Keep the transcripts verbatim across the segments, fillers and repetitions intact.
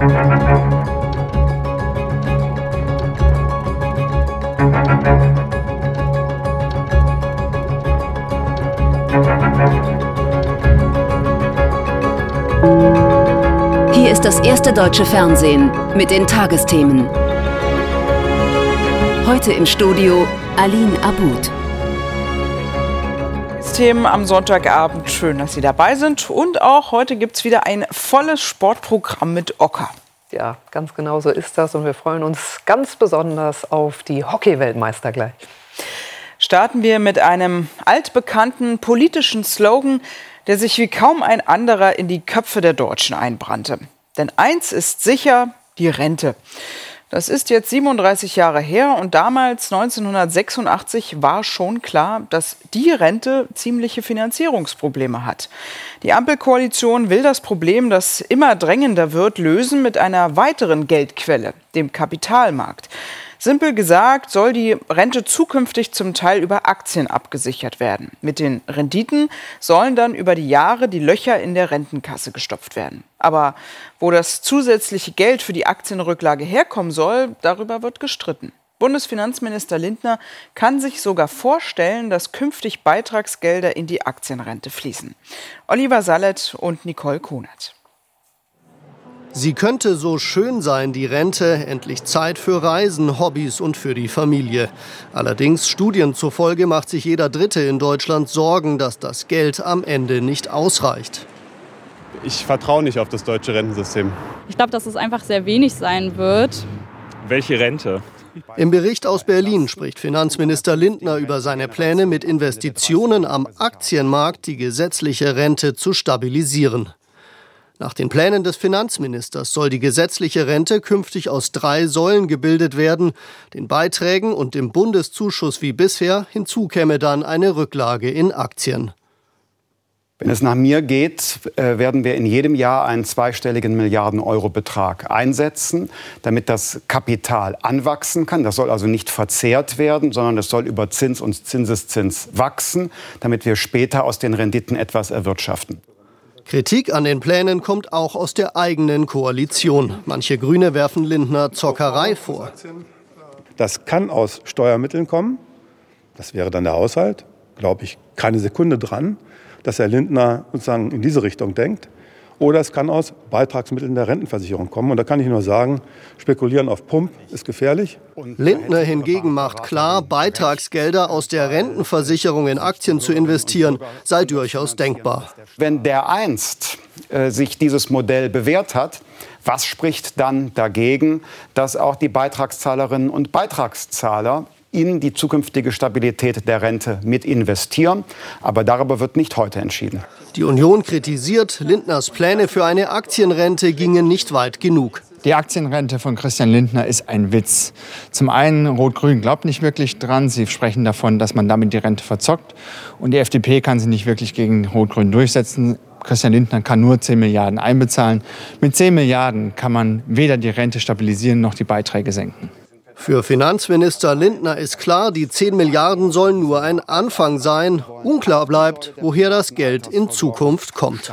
Hier ist das erste deutsche Fernsehen mit den Tagesthemen. Heute im Studio Aline Abud. Themen am Sonntagabend. Schön, dass Sie dabei sind. Und auch heute gibt es wieder ein volles Sportprogramm mit Ocker. Ja, ganz genau so ist das. Und wir freuen uns ganz besonders auf die Hockey-Weltmeister gleich. Starten wir mit einem altbekannten politischen Slogan, der sich wie kaum ein anderer in die Köpfe der Deutschen einbrannte. Denn eins ist sicher, die Rente. Das ist jetzt siebenunddreißig Jahre her und damals, neunzehnhundertsechsundachtzig, war schon klar, dass die Rente ziemliche Finanzierungsprobleme hat. Die Ampelkoalition will das Problem, das immer drängender wird, lösen mit einer weiteren Geldquelle, dem Kapitalmarkt. Simpel gesagt soll die Rente zukünftig zum Teil über Aktien abgesichert werden. Mit den Renditen sollen dann über die Jahre die Löcher in der Rentenkasse gestopft werden. Aber wo das zusätzliche Geld für die Aktienrücklage herkommen soll, darüber wird gestritten. Bundesfinanzminister Lindner kann sich sogar vorstellen, dass künftig Beitragsgelder in die Aktienrente fließen. Oliver Sallet und Nicole Kunert. Sie könnte so schön sein, die Rente, endlich Zeit für Reisen, Hobbys und für die Familie. Allerdings, Studien zufolge macht sich jeder Dritte in Deutschland Sorgen, dass das Geld am Ende nicht ausreicht. Ich vertraue nicht auf das deutsche Rentensystem. Ich glaube, dass es einfach sehr wenig sein wird. Welche Rente? Im Bericht aus Berlin spricht Finanzminister Lindner über seine Pläne, mit Investitionen am Aktienmarkt die gesetzliche Rente zu stabilisieren. Nach den Plänen des Finanzministers soll die gesetzliche Rente künftig aus drei Säulen gebildet werden. Den Beiträgen und dem Bundeszuschuss wie bisher. Hinzu käme dann eine Rücklage in Aktien. Wenn es nach mir geht, werden wir in jedem Jahr einen zweistelligen Milliarden-Euro-Betrag einsetzen, damit das Kapital anwachsen kann. Das soll also nicht verzehrt werden, sondern es soll über Zins und Zinseszins wachsen, damit wir später aus den Renditen etwas erwirtschaften. Kritik an den Plänen kommt auch aus der eigenen Koalition. Manche Grüne werfen Lindner Zockerei vor. Das kann aus Steuermitteln kommen. Das wäre dann der Haushalt. Glaube ich keine Sekunde dran, dass Herr Lindner sozusagen in diese Richtung denkt. Oder es kann aus Beitragsmitteln der Rentenversicherung kommen. Und da kann ich nur sagen, spekulieren auf Pump ist gefährlich. Lindner hingegen macht klar, Beitragsgelder aus der Rentenversicherung in Aktien zu investieren, sei durchaus denkbar. Wenn dereinst äh, sich dieses Modell bewährt hat, was spricht dann dagegen, dass auch die Beitragszahlerinnen und Beitragszahler in die zukünftige Stabilität der Rente mit investieren? Aber darüber wird nicht heute entschieden. Die Union kritisiert, Lindners Pläne für eine Aktienrente gingen nicht weit genug. Die Aktienrente von Christian Lindner ist ein Witz. Zum einen, Rot-Grün glaubt nicht wirklich dran. Sie sprechen davon, dass man damit die Rente verzockt. Und die F D P kann sie nicht wirklich gegen Rot-Grün durchsetzen. Christian Lindner kann nur zehn Milliarden einbezahlen. Mit zehn Milliarden kann man weder die Rente stabilisieren noch die Beiträge senken. Für Finanzminister Lindner ist klar, die zehn Milliarden sollen nur ein Anfang sein. Unklar bleibt, woher das Geld in Zukunft kommt.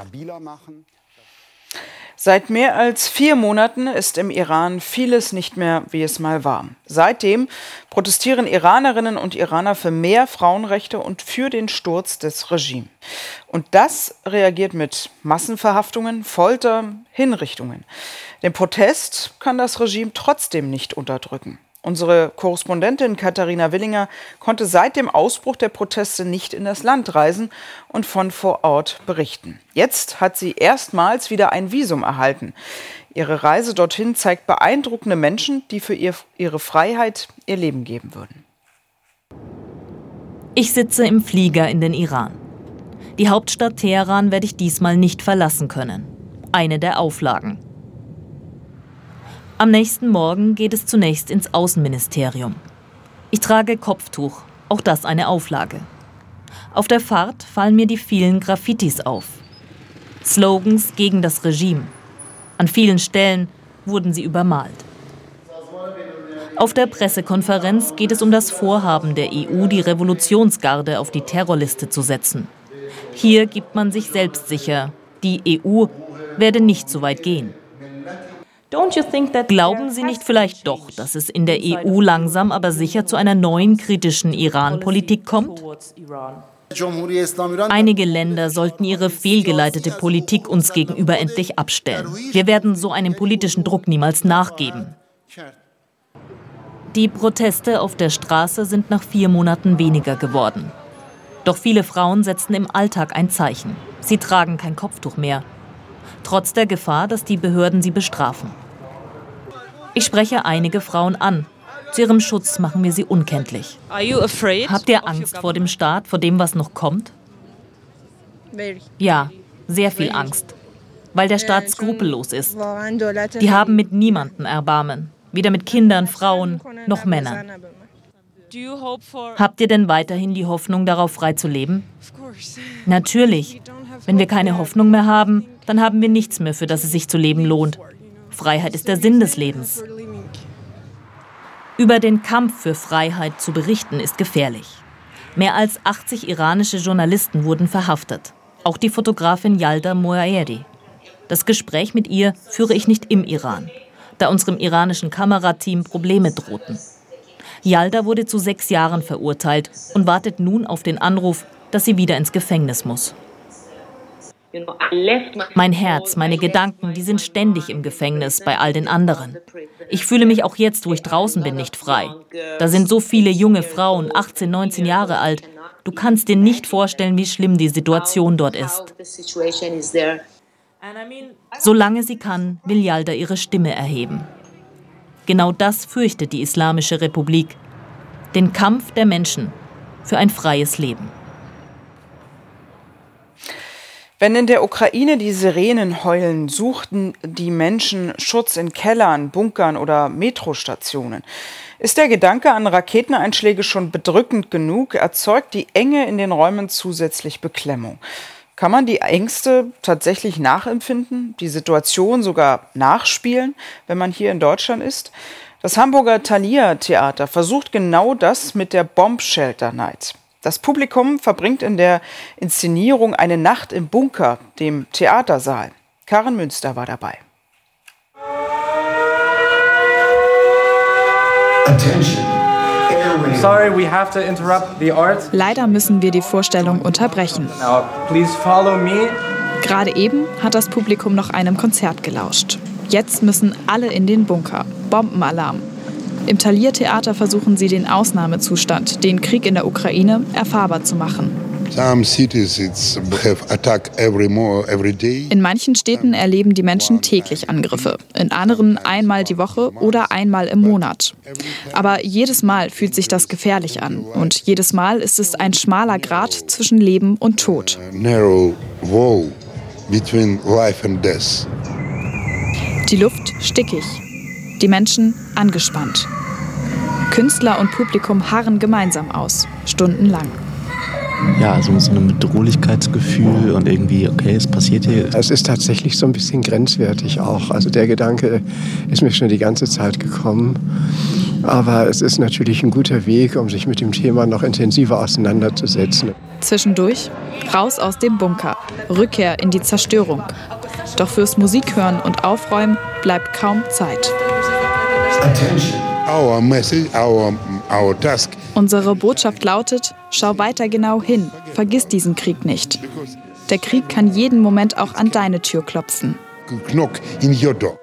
Seit mehr als vier Monaten ist im Iran vieles nicht mehr, wie es mal war. Seitdem protestieren Iranerinnen und Iraner für mehr Frauenrechte und für den Sturz des Regimes. Und das reagiert mit Massenverhaftungen, Folter, Hinrichtungen. Den Protest kann das Regime trotzdem nicht unterdrücken. Unsere Korrespondentin Katharina Willinger konnte seit dem Ausbruch der Proteste nicht in das Land reisen und von vor Ort berichten. Jetzt hat sie erstmals wieder ein Visum erhalten. Ihre Reise dorthin zeigt beeindruckende Menschen, die für ihr, ihre Freiheit ihr Leben geben würden. Ich sitze im Flieger in den Iran. Die Hauptstadt Teheran werde ich diesmal nicht verlassen können. Eine der Auflagen. Am nächsten Morgen geht es zunächst ins Außenministerium. Ich trage Kopftuch, auch das eine Auflage. Auf der Fahrt fallen mir die vielen Graffitis auf. Slogans gegen das Regime. An vielen Stellen wurden sie übermalt. Auf der Pressekonferenz geht es um das Vorhaben der E U, die Revolutionsgarde auf die Terrorliste zu setzen. Hier gibt man sich selbst sicher, die E U werde nicht so weit gehen. Glauben Sie nicht vielleicht doch, dass es in der E U langsam aber sicher zu einer neuen kritischen Iran-Politik kommt? Einige Länder sollten ihre fehlgeleitete Politik uns gegenüber endlich abstellen. Wir werden so einem politischen Druck niemals nachgeben. Die Proteste auf der Straße sind nach vier Monaten weniger geworden. Doch viele Frauen setzen im Alltag ein Zeichen. Sie tragen kein Kopftuch mehr. Trotz der Gefahr, dass die Behörden sie bestrafen. Ich spreche einige Frauen an. Zu ihrem Schutz machen wir sie unkenntlich. Habt ihr Angst vor dem Staat, vor dem, was noch kommt? Ja, sehr viel Angst. Weil der Staat skrupellos ist. Die haben mit niemandem Erbarmen. Weder mit Kindern, Frauen noch Männern. Habt ihr denn weiterhin die Hoffnung, darauf frei zu leben? Natürlich. Wenn wir keine Hoffnung mehr haben, dann haben wir nichts mehr, für das es sich zu leben lohnt. Freiheit ist der Sinn des Lebens. Über den Kampf für Freiheit zu berichten, ist gefährlich. Mehr als achtzig iranische Journalisten wurden verhaftet. Auch die Fotografin Yalda Moayedi. Das Gespräch mit ihr führe ich nicht im Iran, da unserem iranischen Kamerateam Probleme drohten. Yalda wurde zu sechs Jahren verurteilt und wartet nun auf den Anruf, dass sie wieder ins Gefängnis muss. Mein Herz, meine Gedanken, die sind ständig im Gefängnis bei all den anderen. Ich fühle mich auch jetzt, wo ich draußen bin, nicht frei. Da sind so viele junge Frauen, achtzehn, neunzehn Jahre alt. Du kannst dir nicht vorstellen, wie schlimm die Situation dort ist. Solange sie kann, will Yalda ihre Stimme erheben. Genau das fürchtet die Islamische Republik. Den Kampf der Menschen für ein freies Leben. Wenn in der Ukraine die Sirenen heulen, suchten die Menschen Schutz in Kellern, Bunkern oder Metrostationen. Ist der Gedanke an Raketeneinschläge schon bedrückend genug, erzeugt die Enge in den Räumen zusätzlich Beklemmung. Kann man die Ängste tatsächlich nachempfinden, die Situation sogar nachspielen, wenn man hier in Deutschland ist? Das Hamburger Thalia-Theater versucht genau das mit der Bomb Shelter Night. Das Publikum verbringt in der Inszenierung eine Nacht im Bunker, dem Theatersaal. Karen Münster war dabei. Sorry, we have to interrupt the art. Leider müssen wir die Vorstellung unterbrechen. Now, please follow me. Gerade eben hat das Publikum noch einem Konzert gelauscht. Jetzt müssen alle in den Bunker. Bombenalarm. Im Thalia-Theater versuchen sie, den Ausnahmezustand, den Krieg in der Ukraine, erfahrbar zu machen. In manchen Städten erleben die Menschen täglich Angriffe, in anderen einmal die Woche oder einmal im Monat. Aber jedes Mal fühlt sich das gefährlich an und jedes Mal ist es ein schmaler Grat zwischen Leben und Tod. Die Luft stickig. Die Menschen angespannt. Künstler und Publikum harren gemeinsam aus, stundenlang. Ja, so ein Bedrohlichkeitsgefühl und irgendwie, okay, es passiert hier. Es ist tatsächlich so ein bisschen grenzwertig auch. Also der Gedanke ist mir schon die ganze Zeit gekommen. Aber es ist natürlich ein guter Weg, um sich mit dem Thema noch intensiver auseinanderzusetzen. Zwischendurch raus aus dem Bunker, Rückkehr in die Zerstörung. Doch fürs Musikhören und Aufräumen bleibt kaum Zeit. Our message, our, our task. Unsere Botschaft lautet, schau weiter genau hin, vergiss diesen Krieg nicht. Der Krieg kann jeden Moment auch an deine Tür klopfen. Knock in your door.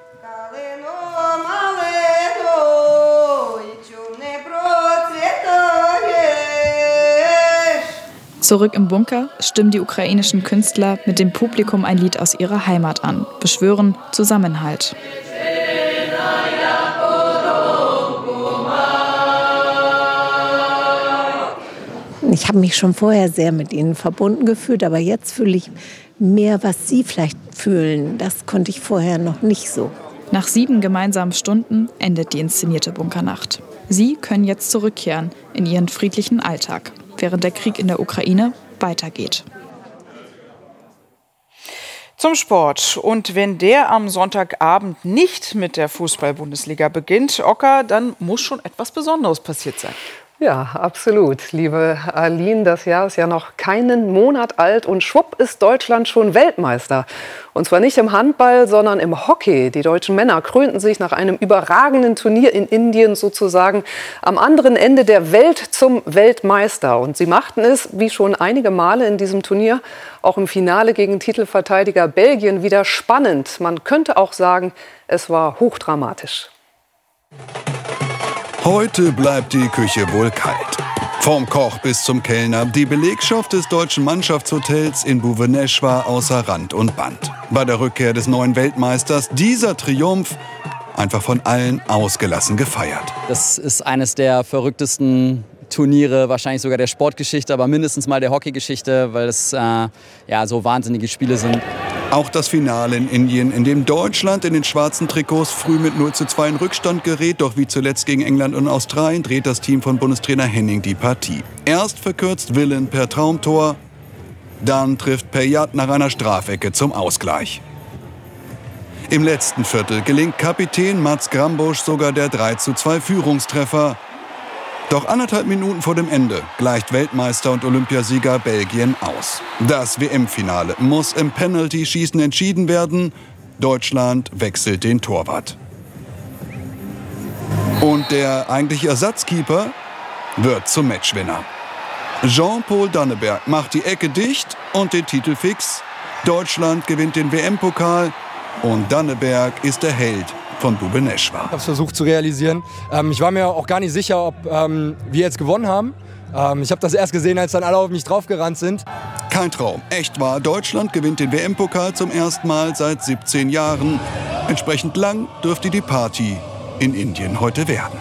Zurück im Bunker stimmen die ukrainischen Künstler mit dem Publikum ein Lied aus ihrer Heimat an, beschwören Zusammenhalt. Ich habe mich schon vorher sehr mit ihnen verbunden gefühlt, aber jetzt fühle ich mehr, was sie vielleicht fühlen. Das konnte ich vorher noch nicht so. Nach sieben gemeinsamen Stunden endet die inszenierte Bunkernacht. Sie können jetzt zurückkehren in ihren friedlichen Alltag, während der Krieg in der Ukraine weitergeht. Zum Sport. Und wenn der am Sonntagabend nicht mit der Fußball-Bundesliga beginnt, Ocker, dann muss schon etwas Besonderes passiert sein. Ja, absolut. Liebe Aline, das Jahr ist ja noch keinen Monat alt und schwupp ist Deutschland schon Weltmeister. Und zwar nicht im Handball, sondern im Hockey. Die deutschen Männer krönten sich nach einem überragenden Turnier in Indien sozusagen am anderen Ende der Welt zum Weltmeister. Und sie machten es, wie schon einige Male in diesem Turnier, auch im Finale gegen Titelverteidiger Belgien wieder spannend. Man könnte auch sagen, es war hochdramatisch. Heute bleibt die Küche wohl kalt. Vom Koch bis zum Kellner, die Belegschaft des deutschen Mannschaftshotels in Bhubaneswar außer Rand und Band. Bei der Rückkehr des neuen Weltmeisters dieser Triumph einfach von allen ausgelassen gefeiert. Das ist eines der verrücktesten Turniere, wahrscheinlich sogar der Sportgeschichte, aber mindestens mal der Hockeygeschichte, weil es äh, ja, so wahnsinnige Spiele sind. Auch das Finale in Indien, in dem Deutschland in den schwarzen Trikots früh mit null zu zwei in Rückstand gerät. Doch wie zuletzt gegen England und Australien dreht das Team von Bundestrainer Henning die Partie. Erst verkürzt Willen per Traumtor, dann trifft Payat nach einer Strafecke zum Ausgleich. Im letzten Viertel gelingt Kapitän Mats Grambusch sogar der drei zu zwei Führungstreffer. Doch anderthalb Minuten vor dem Ende gleicht Weltmeister und Olympiasieger Belgien aus. Das W M-Finale muss im Penalty-Schießen entschieden werden. Deutschland wechselt den Torwart. Und der eigentliche Ersatzkeeper wird zum Matchwinner. Jean-Paul Danneberg macht die Ecke dicht und den Titel fix. Deutschland gewinnt den W M-Pokal und Danneberg ist der Held von Bhubaneswar. Ich habe es versucht zu realisieren. Ähm, ich war mir auch gar nicht sicher, ob ähm, wir jetzt gewonnen haben. Ähm, ich habe das erst gesehen, als dann alle auf mich draufgerannt sind. Kein Traum, echt wahr. Deutschland gewinnt den W M-Pokal zum ersten Mal seit siebzehn Jahren. Entsprechend lang dürfte die Party in Indien heute werden.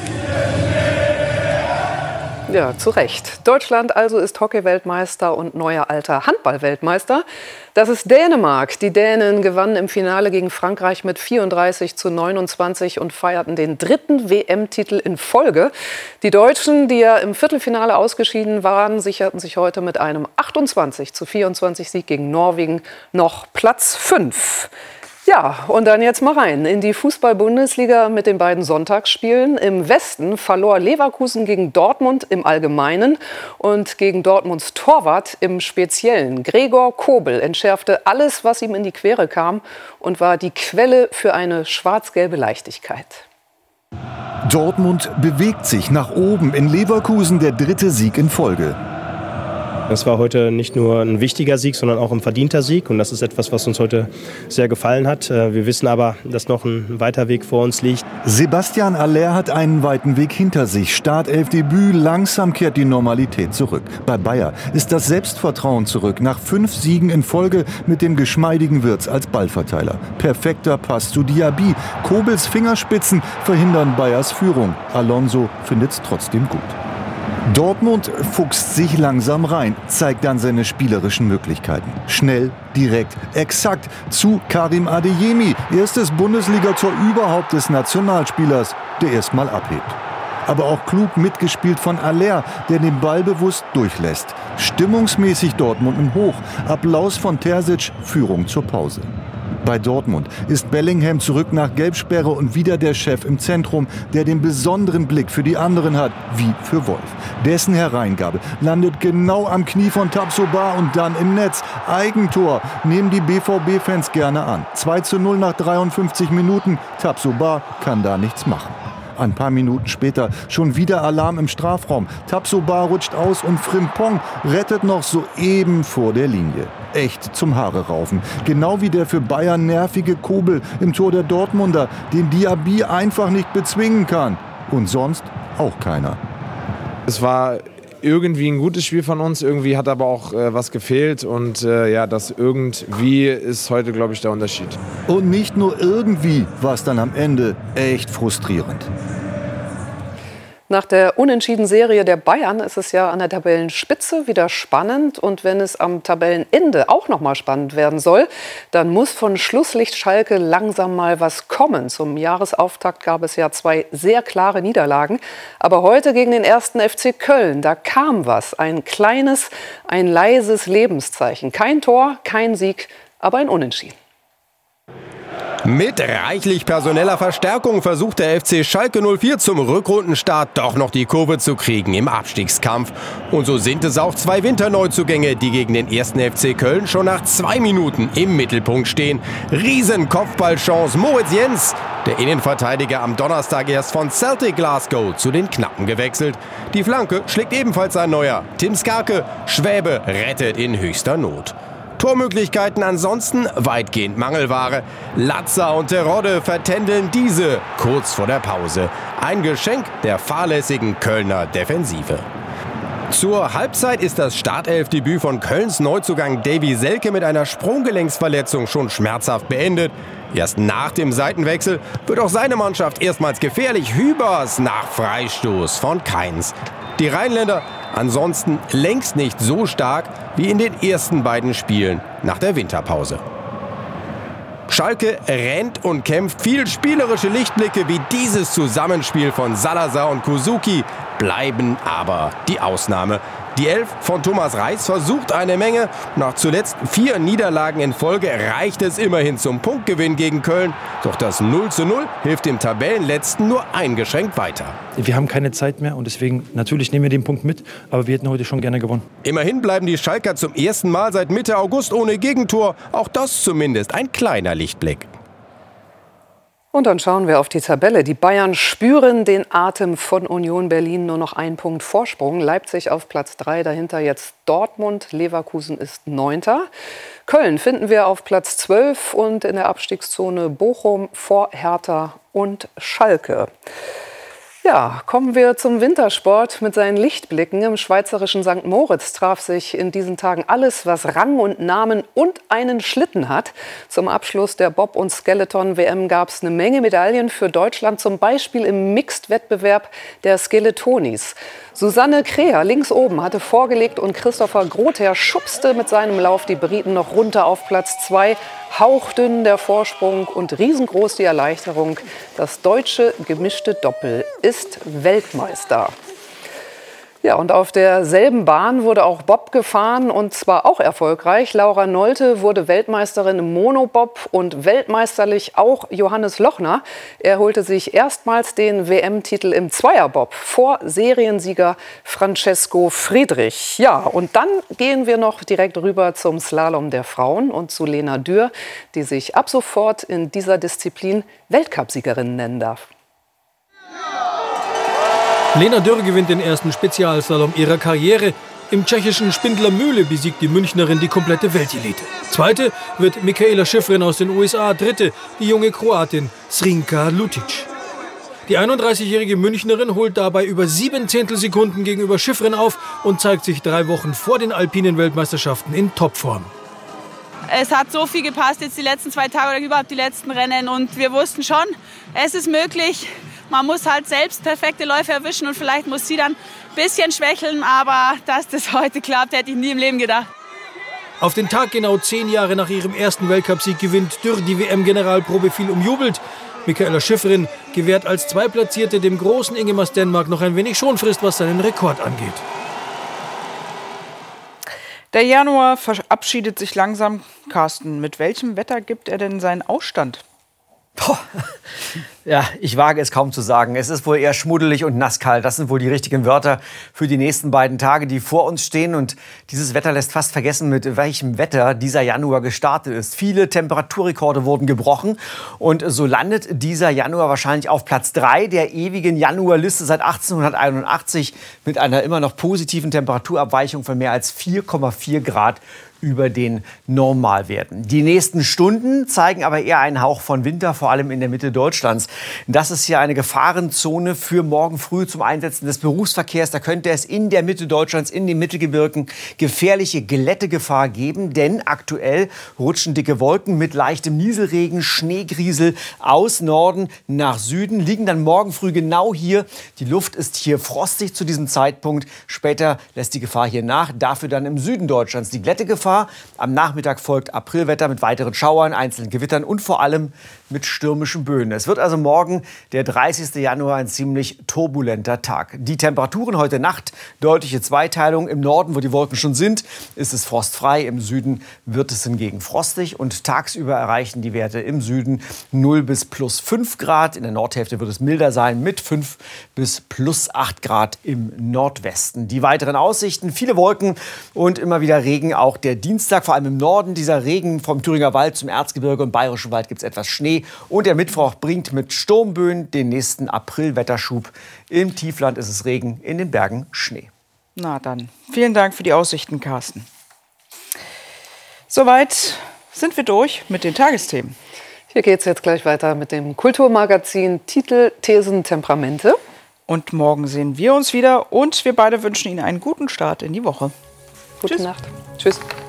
Ja, zu Recht. Deutschland also ist Hockey-Weltmeister und neuer alter Handball-Weltmeister. Das ist Dänemark. Die Dänen gewannen im Finale gegen Frankreich mit vierunddreißig zu neunundzwanzig und feierten den dritten W M-Titel in Folge. Die Deutschen, die ja im Viertelfinale ausgeschieden waren, sicherten sich heute mit einem achtundzwanzig zu vierundzwanzig Sieg gegen Norwegen noch Platz fünf. Ja, und dann jetzt mal rein in die Fußball-Bundesliga mit den beiden Sonntagsspielen. Im Westen verlor Leverkusen gegen Dortmund im Allgemeinen und gegen Dortmunds Torwart im Speziellen. Gregor Kobel entschärfte alles, was ihm in die Quere kam und war die Quelle für eine schwarz-gelbe Leichtigkeit. Dortmund bewegt sich nach oben, in Leverkusen der dritte Sieg in Folge. Das war heute nicht nur ein wichtiger Sieg, sondern auch ein verdienter Sieg. Und das ist etwas, was uns heute sehr gefallen hat. Wir wissen aber, dass noch ein weiter Weg vor uns liegt. Sebastian Aller hat einen weiten Weg hinter sich. Startelfdebüt, langsam kehrt die Normalität zurück. Bei Bayer ist das Selbstvertrauen zurück. Nach fünf Siegen in Folge mit dem geschmeidigen Wirtz als Ballverteiler. Perfekter Pass zu Diaby. Kobels Fingerspitzen verhindern Bayers Führung. Alonso findet's trotzdem gut. Dortmund fuchst sich langsam rein, zeigt dann seine spielerischen Möglichkeiten. Schnell, direkt, exakt zu Karim Adeyemi. Erstes Bundesligator überhaupt des Nationalspielers, der erstmal abhebt. Aber auch klug mitgespielt von Aller, der den Ball bewusst durchlässt. Stimmungsmäßig Dortmund im Hoch. Applaus von Terzic, Führung zur Pause. Bei Dortmund ist Bellingham zurück nach Gelbsperre und wieder der Chef im Zentrum, der den besonderen Blick für die anderen hat, wie für Wolf. Dessen Hereingabe landet genau am Knie von Tapsoba und dann im Netz. Eigentor nehmen die B V B-Fans gerne an. zwei zu null nach dreiundfünfzig Minuten. Tapsoba kann da nichts machen. Ein paar Minuten später schon wieder Alarm im Strafraum. Tapsoba rutscht aus und Frimpong rettet noch soeben vor der Linie. Echt zum Haare raufen. Genau wie der für Bayern nervige Kobel im Tor der Dortmunder, den Diaby einfach nicht bezwingen kann. Und sonst auch keiner. Es war irgendwie ein gutes Spiel von uns, irgendwie hat aber auch äh, was gefehlt und äh, ja, das irgendwie ist heute, glaube ich, der Unterschied. Und nicht nur irgendwie war es dann am Ende echt frustrierend. Nach der Unentschieden-Serie der Bayern ist es ja an der Tabellenspitze wieder spannend. Und wenn es am Tabellenende auch noch mal spannend werden soll, dann muss von Schlusslicht Schalke langsam mal was kommen. Zum Jahresauftakt gab es ja zwei sehr klare Niederlagen. Aber heute gegen den ersten F C Köln, da kam was. Ein kleines, ein leises Lebenszeichen. Kein Tor, kein Sieg, aber ein Unentschieden. Mit reichlich personeller Verstärkung versucht der F C Schalke null vier zum Rückrundenstart doch noch die Kurve zu kriegen im Abstiegskampf. Und so sind es auch zwei Winterneuzugänge, die gegen den ersten F C Köln schon nach zwei Minuten im Mittelpunkt stehen. Riesen Kopfballchance Moritz Jens, der Innenverteidiger am Donnerstag erst von Celtic Glasgow zu den Knappen gewechselt. Die Flanke schlägt ebenfalls ein neuer. Tim Skarke, Schwäbe rettet in höchster Not. Tormöglichkeiten ansonsten weitgehend Mangelware. Latza und Terodde vertändeln diese kurz vor der Pause. Ein Geschenk der fahrlässigen Kölner Defensive. Zur Halbzeit ist das Startelfdebüt von Kölns Neuzugang Davy Selke mit einer Sprunggelenksverletzung schon schmerzhaft beendet. Erst nach dem Seitenwechsel wird auch seine Mannschaft erstmals gefährlich. Hübers nach Freistoß von Kainz. Die Rheinländer ansonsten längst nicht so stark wie in den ersten beiden Spielen nach der Winterpause. Schalke rennt und kämpft. Viel spielerische Lichtblicke wie dieses Zusammenspiel von Salazar und Kuzuki bleiben aber die Ausnahme. Die Elf von Thomas Reis versucht eine Menge. Nach zuletzt vier Niederlagen in Folge reicht es immerhin zum Punktgewinn gegen Köln. Doch das null zu null hilft dem Tabellenletzten nur eingeschränkt weiter. Wir haben keine Zeit mehr und deswegen natürlich nehmen wir den Punkt mit. Aber wir hätten heute schon gerne gewonnen. Immerhin bleiben die Schalker zum ersten Mal seit Mitte August ohne Gegentor. Auch das zumindest ein kleiner Lichtblick. Und dann schauen wir auf die Tabelle. Die Bayern spüren den Atem von Union Berlin. Nur noch ein Punkt Vorsprung. Leipzig auf Platz drei, dahinter jetzt Dortmund. Leverkusen ist Neunter. Köln finden wir auf Platz zwölf und in der Abstiegszone Bochum vor Hertha und Schalke. Ja, kommen wir zum Wintersport mit seinen Lichtblicken. Im schweizerischen Sankt Moritz traf sich in diesen Tagen alles, was Rang und Namen und einen Schlitten hat. Zum Abschluss der Bob- und Skeleton-W M gab es eine Menge Medaillen für Deutschland, zum Beispiel im Mixed-Wettbewerb der Skeletonis. Susanne Kreher links oben hatte vorgelegt und Christopher Grother schubste mit seinem Lauf die Briten noch runter auf Platz zwei. Hauchdünn der Vorsprung und riesengroß die Erleichterung. Das deutsche gemischte Doppel ist Weltmeister. Ja, und auf derselben Bahn wurde auch Bob gefahren und zwar auch erfolgreich. Laura Nolte wurde Weltmeisterin im Monobob und weltmeisterlich auch Johannes Lochner. Er holte sich erstmals den W M-Titel im Zweierbob vor Seriensieger Francesco Friedrich. Ja, und dann gehen wir noch direkt rüber zum Slalom der Frauen und zu Lena Dürr, die sich ab sofort in dieser Disziplin Weltcupsiegerin nennen darf. Lena Dürr gewinnt den ersten Spezialslalom ihrer Karriere. Im tschechischen Spindlermühle besiegt die Münchnerin die komplette Weltelite. Zweite wird Michaela Schifrin aus den U S A. Dritte die junge Kroatin Srinka Lutic. Die einunddreißigjährige Münchnerin holt dabei über sieben Zehntelsekunden gegenüber Schifrin auf und zeigt sich drei Wochen vor den alpinen Weltmeisterschaften in Topform. Es hat so viel gepasst jetzt die letzten zwei Tage oder überhaupt die letzten Rennen und wir wussten schon, es ist möglich. Man muss halt selbst perfekte Läufe erwischen und vielleicht muss sie dann ein bisschen schwächeln, aber dass das heute klappt, hätte ich nie im Leben gedacht. Auf den Tag genau zehn Jahre nach ihrem ersten Weltcupsieg gewinnt Dürr die W M-Generalprobe viel umjubelt. Michaela Schifrin gewährt als Zweitplatzierte dem großen Ingemar Stenmark noch ein wenig Schonfrist, was seinen Rekord angeht. Der Januar verabschiedet sich langsam. Carsten, mit welchem Wetter gibt er denn seinen Ausstand? Boah. Ja, ich wage es kaum zu sagen. Es ist wohl eher schmuddelig und nasskalt. Das sind wohl die richtigen Wörter für die nächsten beiden Tage, die vor uns stehen. Und dieses Wetter lässt fast vergessen, mit welchem Wetter dieser Januar gestartet ist. Viele Temperaturrekorde wurden gebrochen. Und so landet dieser Januar wahrscheinlich auf Platz drei der ewigen Januarliste seit achtzehnhunderteinundachtzig mit einer immer noch positiven Temperaturabweichung von mehr als vier Komma vier Grad über den Normalwerten. Die nächsten Stunden zeigen aber eher einen Hauch von Winter, vor allem in der Mitte Deutschlands. Das ist hier eine Gefahrenzone für morgen früh zum Einsetzen des Berufsverkehrs. Da könnte es in der Mitte Deutschlands, in den Mittelgebirgen, gefährliche Glättegefahr geben. Denn aktuell rutschen dicke Wolken mit leichtem Nieselregen, Schneegriesel aus Norden nach Süden, liegen dann morgen früh genau hier. Die Luft ist hier frostig zu diesem Zeitpunkt. Später lässt die Gefahr hier nach. Dafür dann im Süden Deutschlands die Glättegefahr. Am Nachmittag folgt Aprilwetter mit weiteren Schauern, einzelnen Gewittern und vor allem mit stürmischen Böen. Es wird also morgen, der dreißigsten Januar, ein ziemlich turbulenter Tag. Die Temperaturen heute Nacht, deutliche Zweiteilung. Im Norden, wo die Wolken schon sind, ist es frostfrei. Im Süden wird es hingegen frostig. Und tagsüber erreichen die Werte im Süden null bis plus fünf Grad. In der Nordhälfte wird es milder sein mit fünf bis plus acht Grad im Nordwesten. Die weiteren Aussichten, viele Wolken und immer wieder Regen. Auch der Dienstag, vor allem im Norden. Dieser Regen vom Thüringer Wald zum Erzgebirge und Bayerischen Wald gibt es etwas Schnee. Und der Mittwoch bringt mit Sturmböen den nächsten April-Wetterschub. Im Tiefland ist es Regen, in den Bergen Schnee. Na dann, vielen Dank für die Aussichten, Carsten. Soweit sind wir durch mit den Tagesthemen. Hier geht es jetzt gleich weiter mit dem Kulturmagazin Titel, Thesen, Temperamente. Und morgen sehen wir uns wieder und wir beide wünschen Ihnen einen guten Start in die Woche. Gute Tschüss. Nacht. Tschüss.